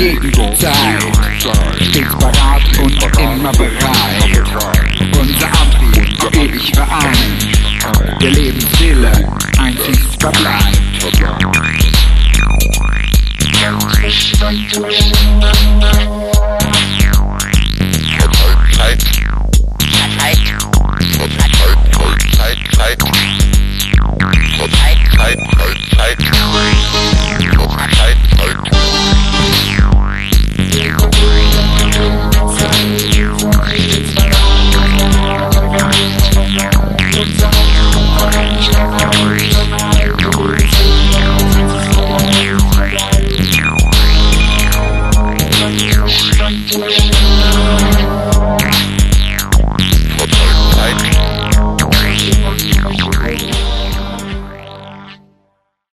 gegen die Zeit, stets parat und immer bereit. Unser Antrieb ewig vereint, der Lebenswille einzig verbleibt. Yeah.